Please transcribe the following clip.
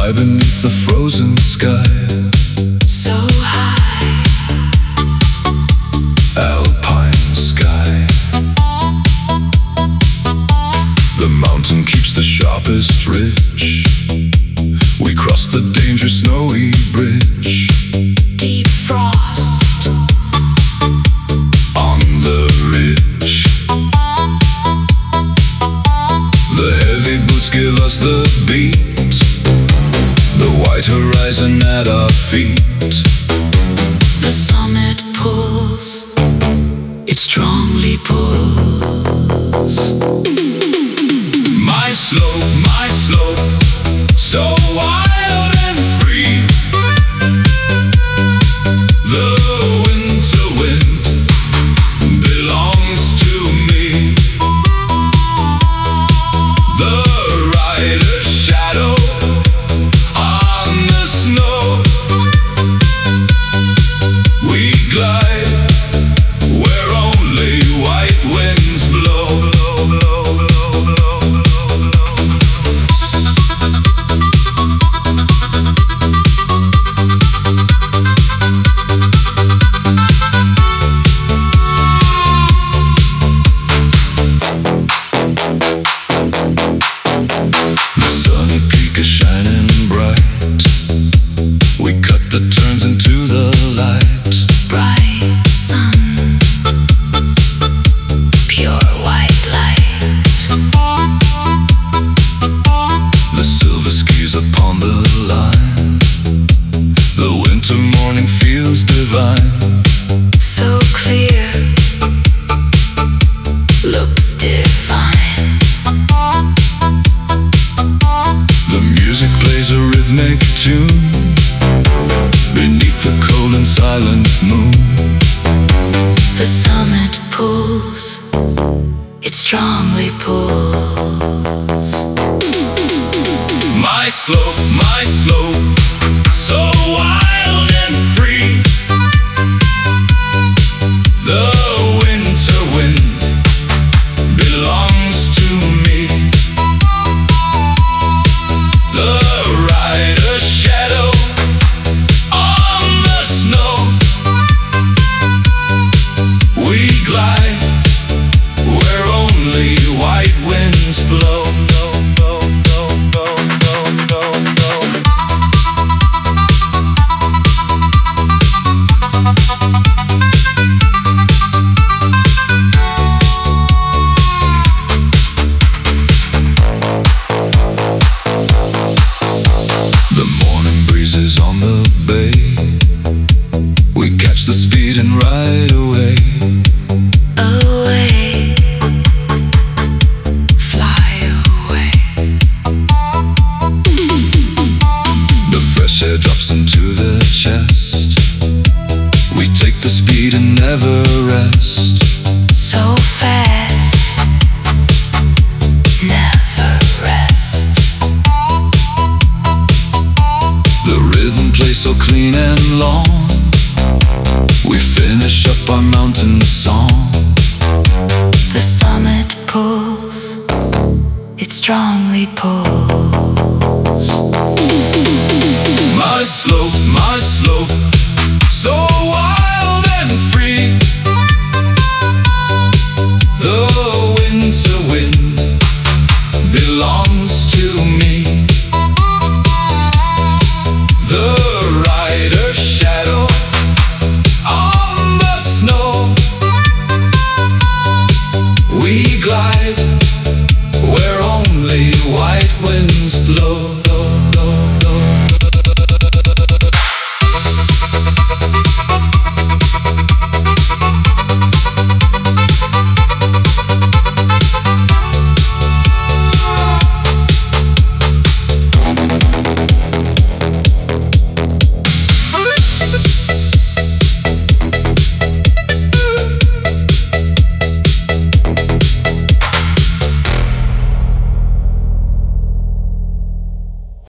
fly beneath the frozen sky. So high, Alpine sky. The mountain keeps the sharpest ridge. We cross the dangerous snowy bridge. deep frost, On the ridge, the heavy boots give us the beat. The white horizon at our feet. the summit pulls, it strongly pulls. My slope, so wild and free. The winter wind belongs to me. The rider's shadow on the snow. We glide where only white winds blow. The sunny peak is shining bright. We cut the turns into the light. Bright sun, pure white light. The silver skis upon the line. The winter morning feels divine. So clear, looks divine. The music plays a rhythmic tune beneath the cold and silent moon. The summit pulls, it strongly pulls. My slope, so wild and free. The winter wind belongs to me. The rider's shadow on the snow. We glide where only white winds blow. The morning breeze is on the bay. We catch the speed and ride away. Away, fly away. The fresh air drops into the chest. We take the speed and never rest. So fast, never rest. The rhythm plays so clean and long. We finish up our mountain song. The summit pulls, it strongly pulls.